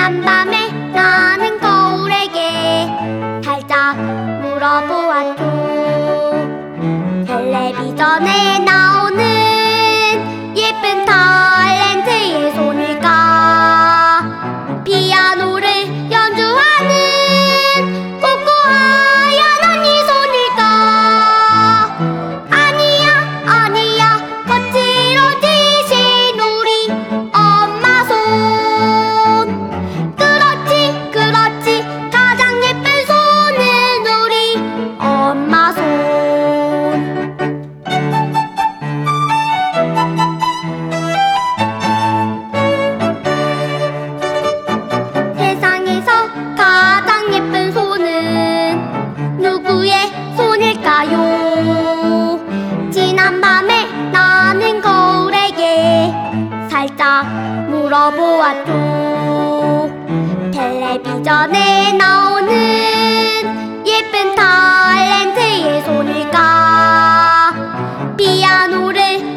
지난 밤에 나는 거울에게 살짝 물어보았죠. 텔레비전에 나오는 예쁜 탤런트의 손일까? 피아노를 연주하는 고고하얀 언니 손일까? 아니야 아니야, 거칠어지신 우리 엄마 손. 그렇지 그렇지, 가장 예쁜 손은 우리 엄마 손. 세상에서 가장 예쁜 손은 누구의 손일까요? 지난 밤에 나는 거울에게 살짝 물어보았죠. 텔레비전에 나오는 예쁜 탤런트의 손일까? 피아노를